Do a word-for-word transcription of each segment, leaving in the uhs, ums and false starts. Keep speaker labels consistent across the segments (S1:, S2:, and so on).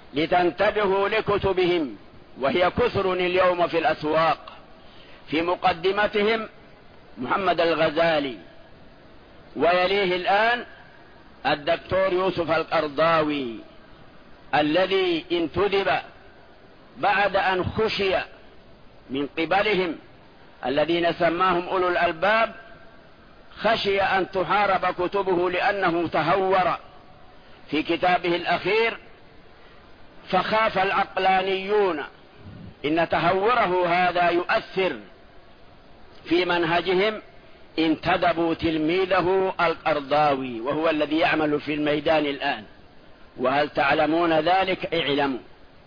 S1: لتنتبهوا لكتبهم وهي كثر اليوم في الأسواق. في مقدمتهم محمد الغزالي، ويليه الآن الدكتور يوسف القرضاوي الذي انتدب بعد أن خشي من قبلهم الذين سماهم أولو الألباب، خشي أن تحارب كتبه لأنه تهور في كتابه الأخير، فخاف العقلانيون إن تهوره هذا يؤثر في منهجهم، انتدبوا تلميذه القرضاوي وهو الذي يعمل في الميدان الآن. وهل تعلمون ذلك؟ اعلموا.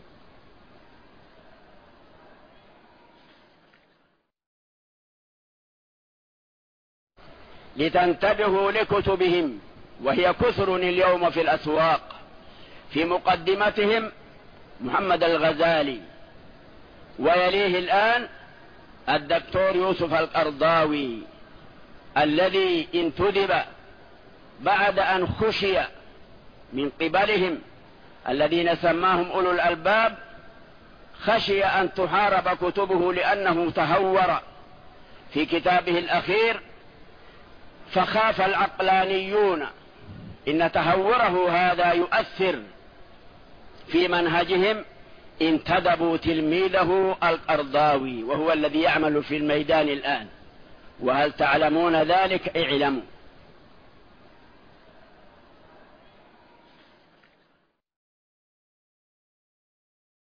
S1: لتنتبهوا لكتبهم وهي كثر اليوم في الأسواق. في مقدمتهم محمد الغزالي، ويليه الآن الدكتور يوسف القرضاوي الذي انتدب بعد أن خشي من قبلهم الذين سماهم أولو الألباب، خشي أن تحارب كتبه لأنه تهور في كتابه الأخير، فخاف العقلانيون إن تهوره هذا يؤثر في منهجهم، انتدبوا تلميذه القرضاوي وهو الذي يعمل في الميدان الآن. وهل تعلمون ذلك؟ اعلموا.